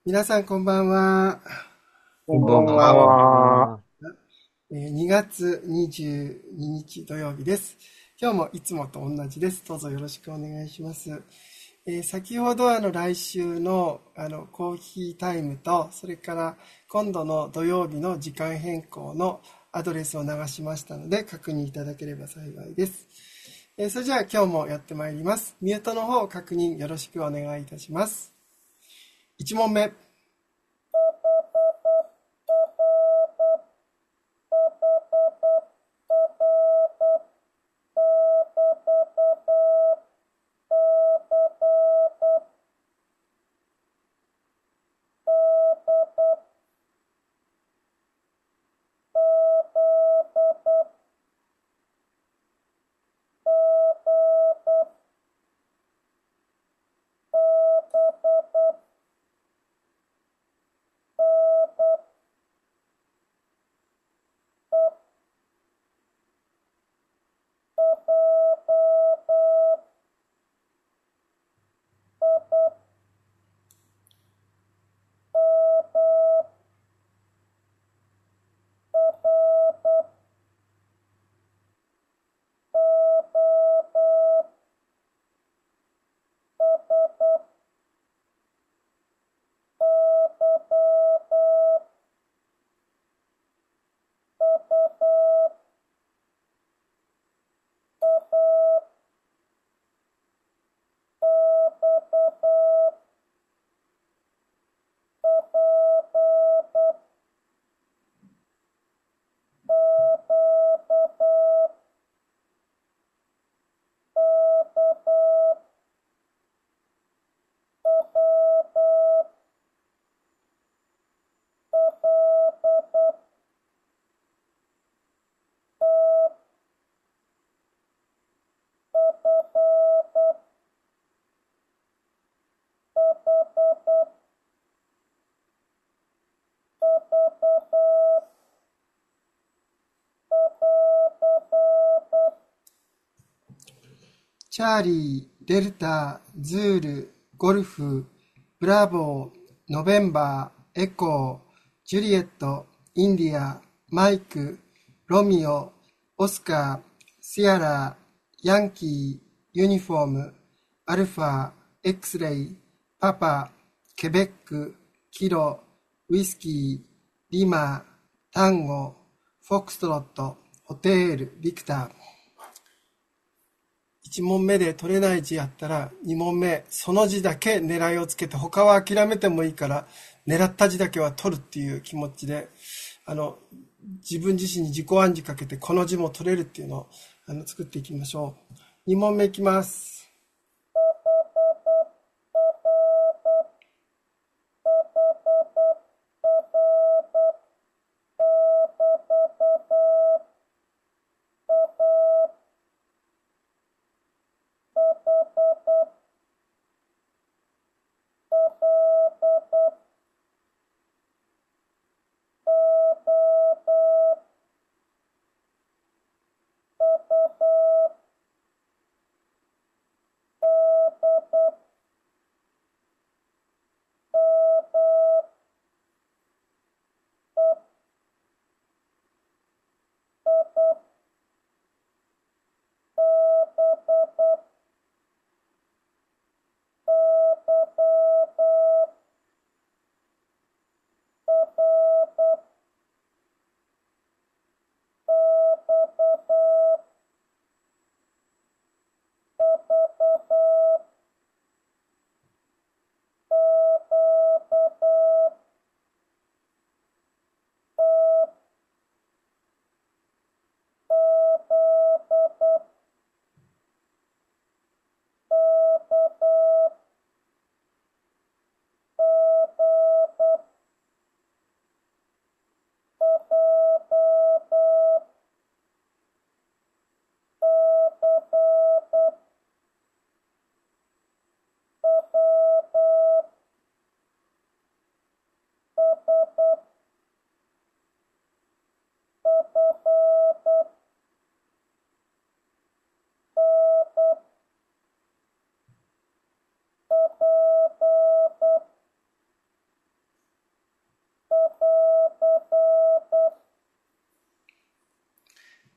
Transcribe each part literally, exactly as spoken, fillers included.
皆さんこんばんは。 こんばんこんばんは。 は。 えーにがつにじゅうににち土曜日です。今日もいつもと同じです。どうぞよろしくお願いします。えー先ほどあの来週のあのコーヒータイムと、それから今度の土曜日の時間変更のアドレスを流しましたので、確認いただければ幸いです。えーそれじゃあ今日もやってまいります。ミュートの方を確認よろしくお願いいたします。いち問目。チャーリー、デルタ、ズール、ゴルフ、ブラボー、ノベンバー、エコー、ジュリエット、インディア、マイク、ロミオ、オスカー、シアラ、ヤンキー、ユニフォーム、アルファ、エクスレイ、パパ、ケベック、キロ、ウイスキー、リマ、タンゴ、フォックストロット、ホテール、ビクター。いち問目で取れない字やったらに問目その字だけ狙いをつけて他は諦めてもいいから狙った字だけは取るっていう気持ちであの自分自身に自己暗示かけてこの字も取れるっていうのをあの作っていきましょう。に問目いきます。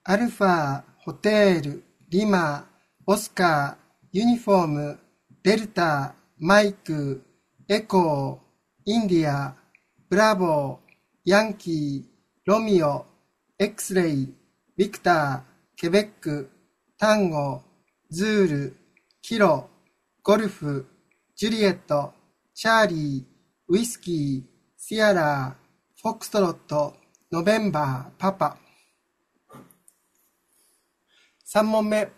アルファ、ホテル、リマ、オスカー、ユニフォーム、デルタ、マイク、エコー、インディア、ブラボー、ヤンキー、ロミオ、エクスレイ、ビクター、ケベック、タンゴ、ズール、キロ、ゴルフ、ジュリエット、チャーリー、ウイスキー、シアラー、フォックストロット、ノベンバー、パパ。さん問目。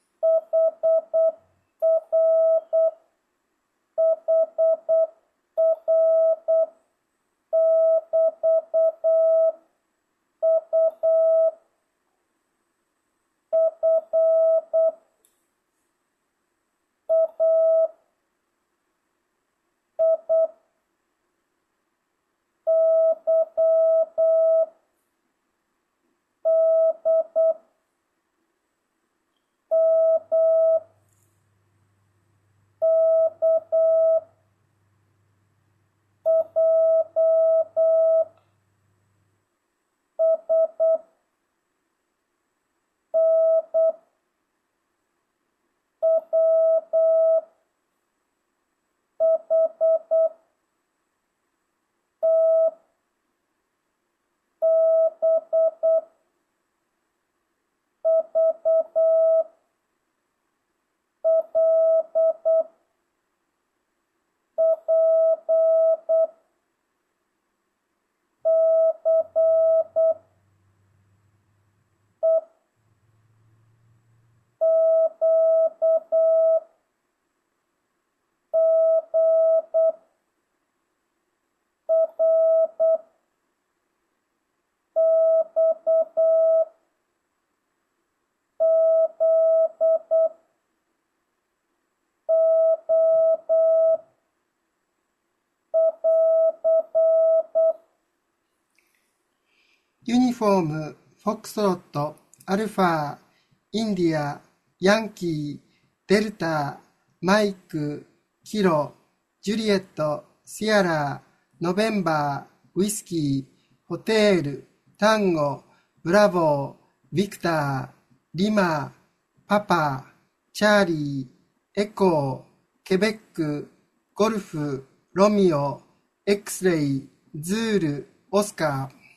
ユニフォーム、フォックストロット、アルファ、インディア、ヤンキー、デルタ、マイク、キロ、ジュリエット、シアラー、ノベンバー、ウイスキー、ホテール、タンゴ、ブラボー、ビクター、リマ、パパ、チャーリー、エコー、ケベック、ゴルフ、ロミオ、エクスレイ、ズール、オスカー。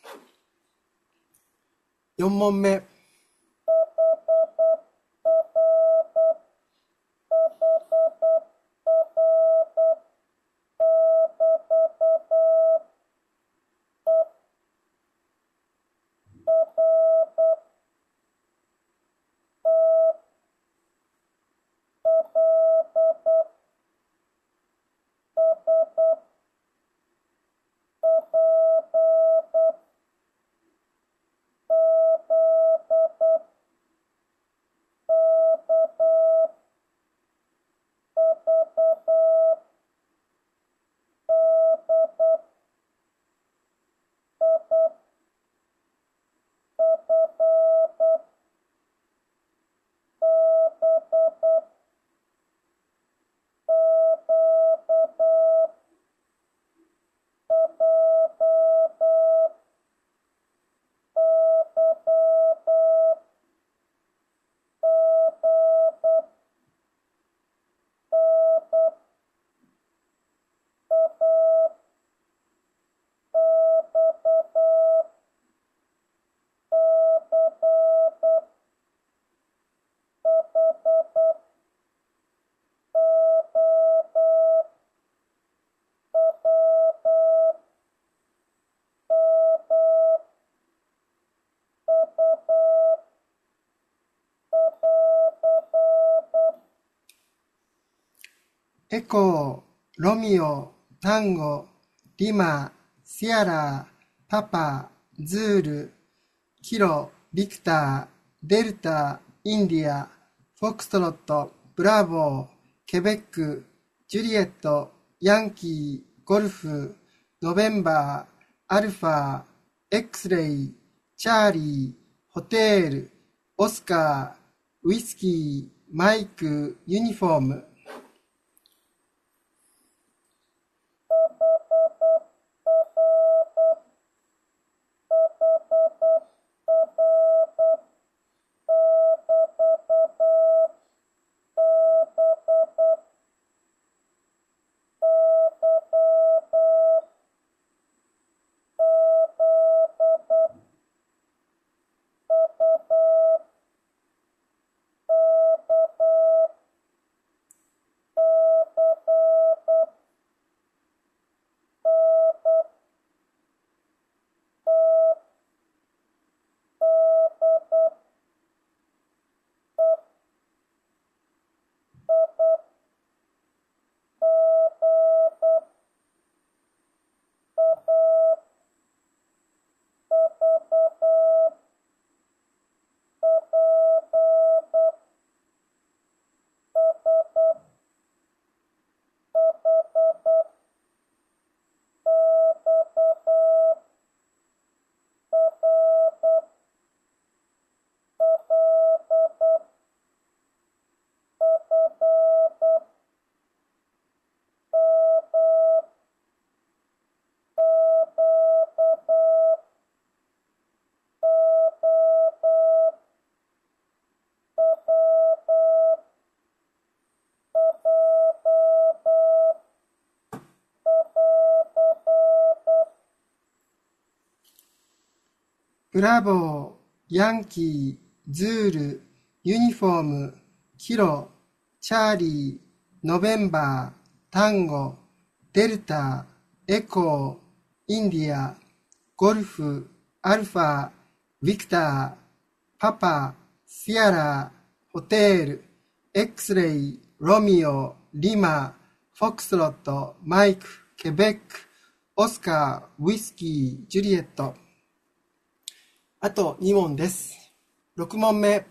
よん問目。エコー、ロミオ、タンゴ、リマ、シアラー、パパ、ズール、キロ、ビクター、デルタ、インディア、フォックストロット、ブラボー、ケベック、ジュリエット、ヤンキー、ゴルフ、ノベンバー、アルファ、エクスレイ、チャーリー、ホテール、オスカー、ウイスキー、マイク、ユニフォーム。 ブラボー、ヤンキー、ズール、ユニフォーム、キロ、チャーリー、ノベンバー、タンゴ、デルタ、エコー、インディア、ゴルフ、アルファ、ビクター、パパ、シアラ、ホテル、エクスレイ、ロミオ、リマ、フォクスロット、マイク、ケベック、オスカー、ウイスキー、ジュリエット。あとに問です。ろく問目。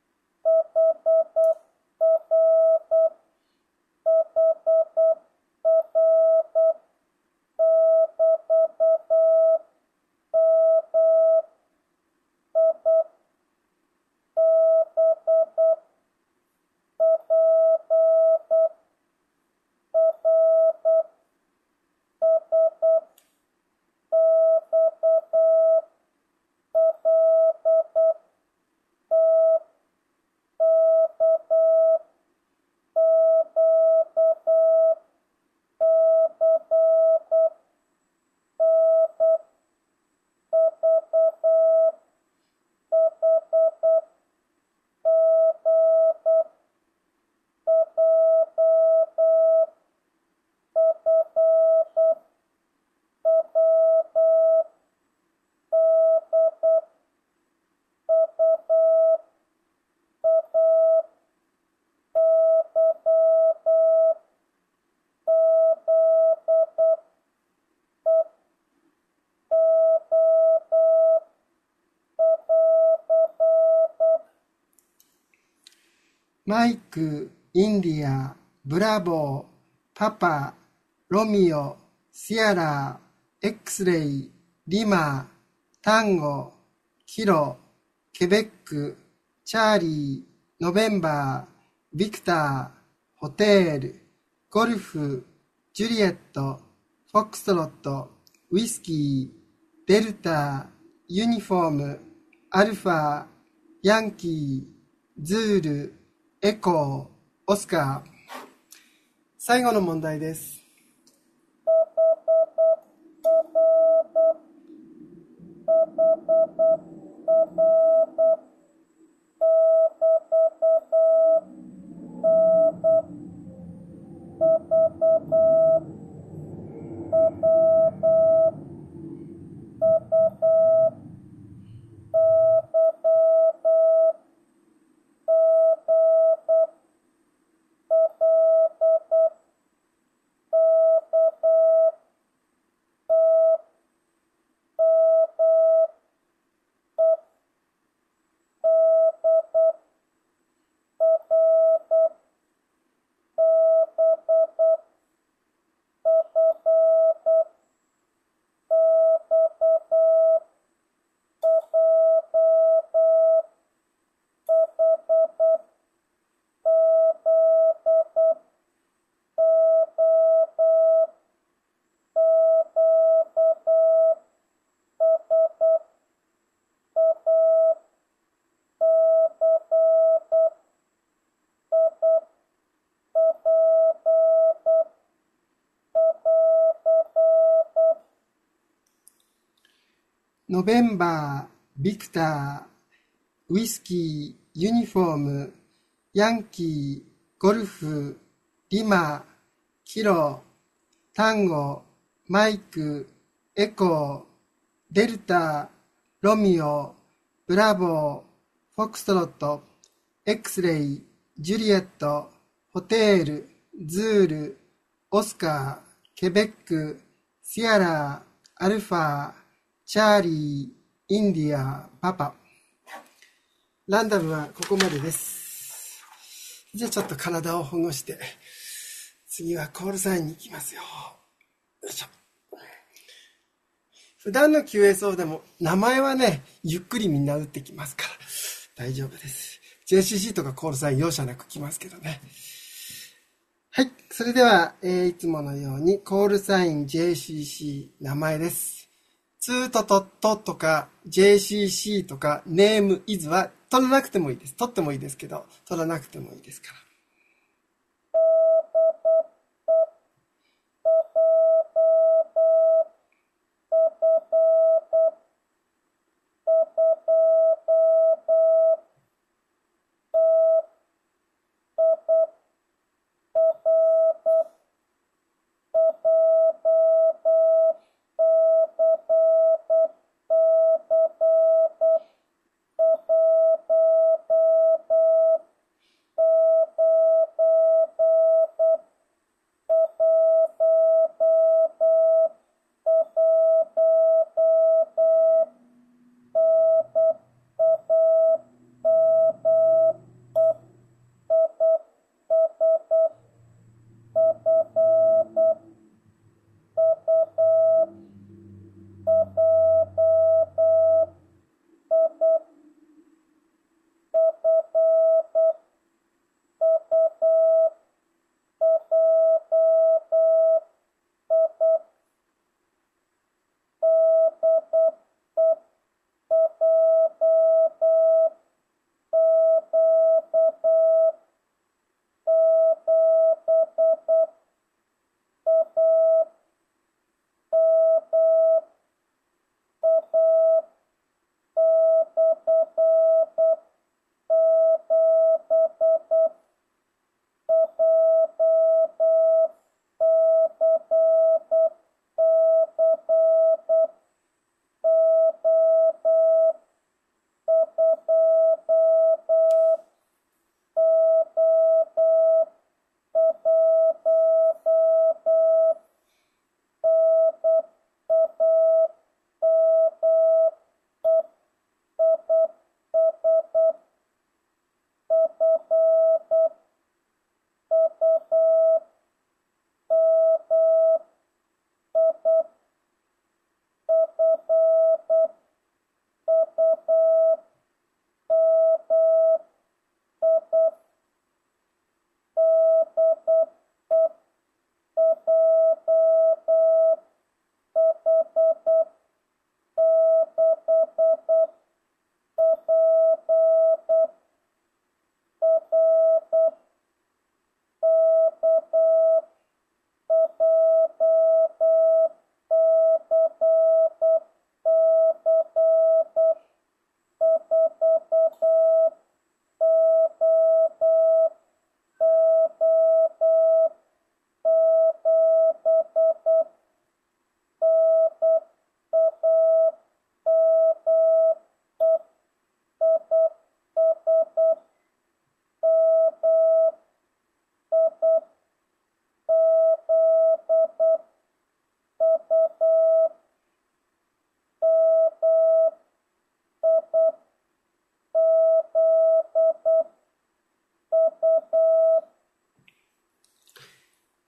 マイク、インディア、ブラボー、パパ、ロミオ、シアラ、エクスレイ、リマ、タンゴ、キロ、ケベック、チャーリー、ノベンバー、ビクター、ホテル、ゴルフ、ジュリエット、フォックストロット、ウイスキー、デルタ、ユニフォーム、アルファ、ヤンキー、ズール、エコー、オスカー。最後の問題です。ノベンバー、ビクター、ウイスキー、ユニフォーム、ヤンキー、ゴルフ、リマ、キロ、タンゴ、マイク、エコー、デルタ、ロミオ、ブラボー、フォックストロット、エクスレイ、ジュリエット、ホテール、ズール、オスカー、ケベック、シアラ、アルファ、チャーリー、インディア、パパ。ランダムはここまでです。じゃあちょっと体をほぐして、次はコールサインに行きますよ。よいしょ。普段の キューエスオー でも名前はね、ゆっくりみんな打ってきますから大丈夫です。ジェーシーシー とかコールサイン容赦なく来ますけどね。はい。それでは、えー、いつものようにコールサイン ジェーシーシー 名前です。ツートトットとか ジェーシーシー とかネームイズは取らなくてもいいです。取ってもいいですけど、取らなくてもいいですから。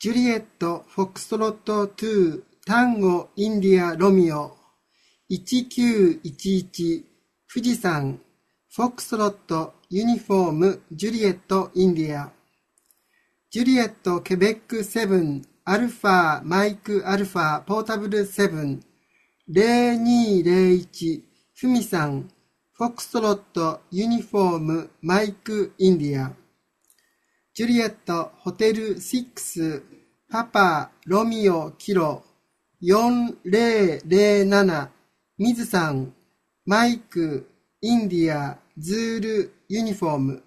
ジュリエット、フォックストロットに、タンゴ、インディア、ロミオ、いちきゅういちいち、富士山、フォックストロット、ユニフォーム、ジュリエット、インディア、ジュリエット、ケベックセブン、アルファ、マイク、アルファ、ポータブルセブン、ゼロにゼロいち、フミさん、フォックストロット、ユニフォーム、マイク、インディア、ジュリエット、ホテルろく、パパ、ロミオ、キロ、よんゼロゼロなな、ミズさん、マイク、インディア、ズール、ユニフォーム。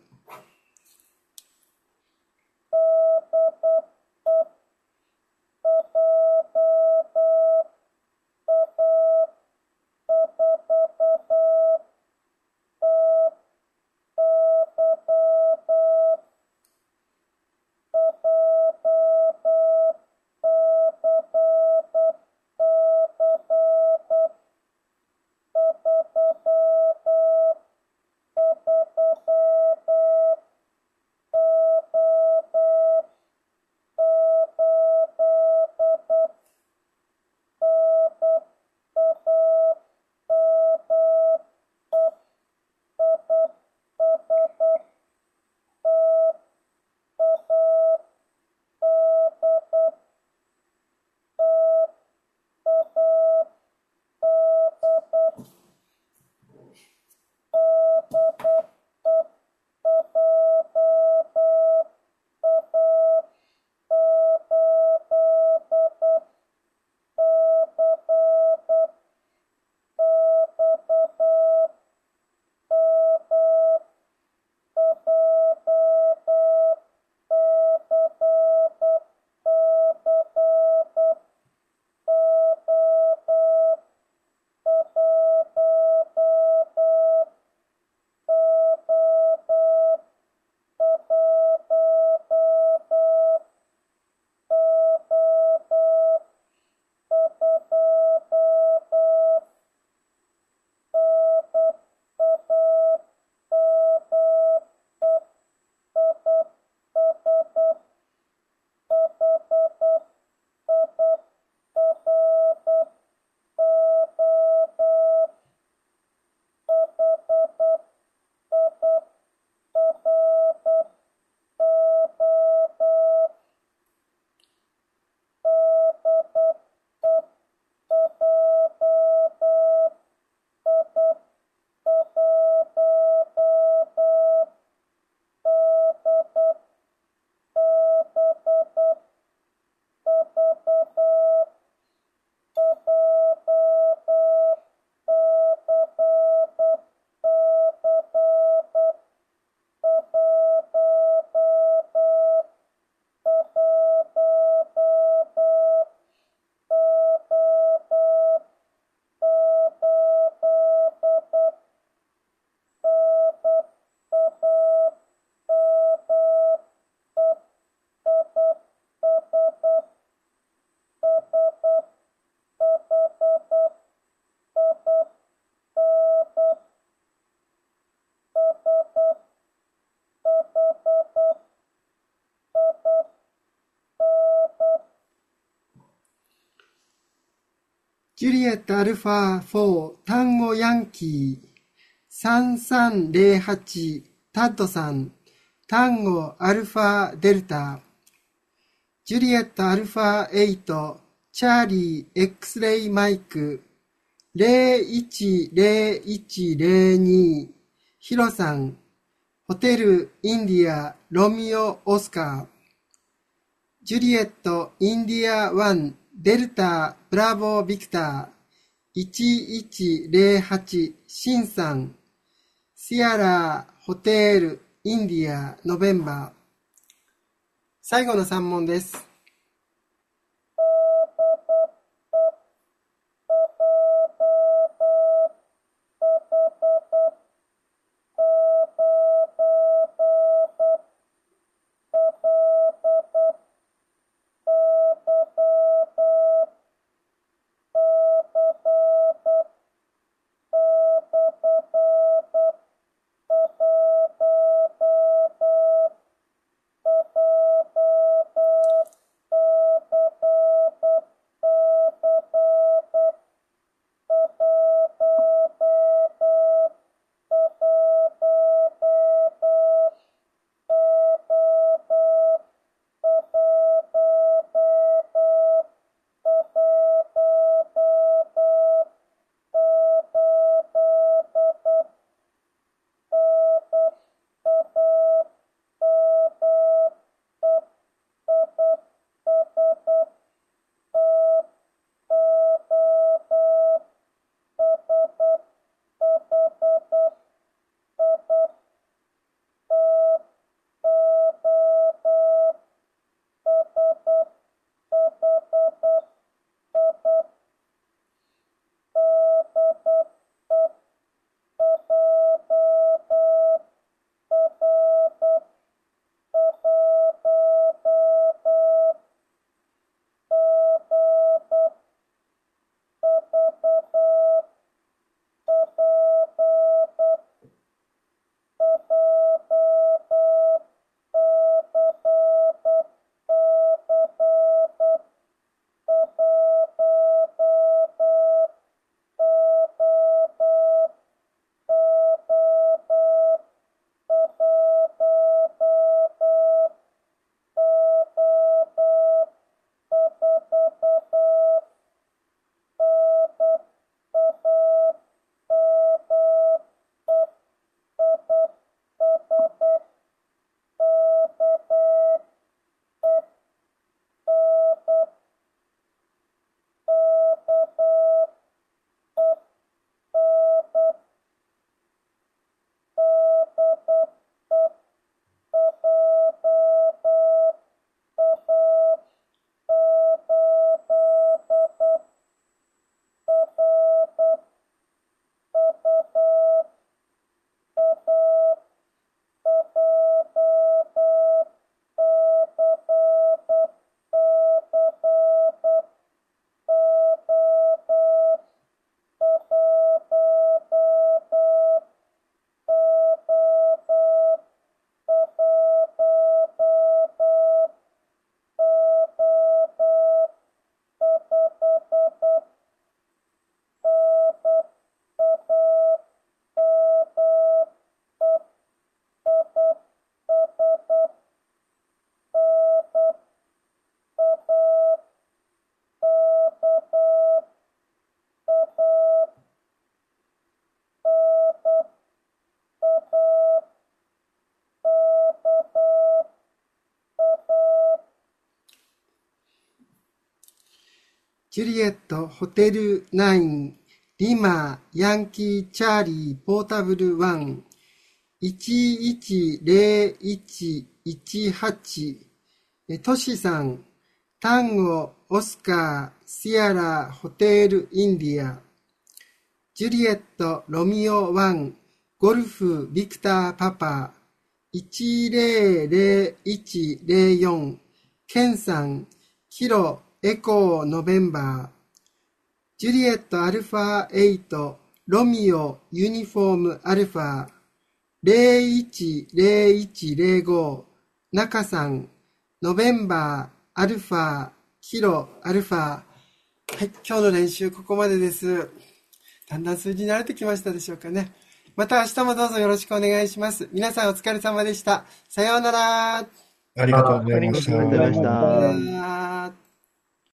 ジュリエットアルファよん、タンゴヤンキー、さんさんゼロはち、タッドさん、タンゴアルファデルタ、ジュリエットアルファはち、チャーリー X レイマイク、ゼロいちゼロいちゼロに、ヒロさん、ホテルインディアロミオオスカー、ジュリエットインディアワンデルタブラボービクターいちいちゼロはちシンさん、シアラホテルインディアノベンバー。最後のさん問です。 ジュリエット、ホテルナイン、リマ、ヤンキー、チャーリー、ポータブルワン、いちいちゼロいちいちはち、トシさん、タンゴ、オスカー、シアラ、ホテル、インディア、ジュリエット、ロミオワン、ゴルフ、ビクター、パパ、いちゼロゼロいちゼロよん、ケンさん、キロ、エコー、ノベンバー、ジュリエット、アルファエイト、ロミオ、ユニフォーム、アルファ、ゼロいちゼロいちゼロご、中さん、ノベンバー、アルファ、キロ、アルファ。はい、今日の練習ここまでです。だんだん数字に慣れてきましたでしょうかね。また明日もどうぞよろしくお願いします。皆さんお疲れ様でした。さようなら。 ありがとうございましありがとうございました。 た。 さようなら。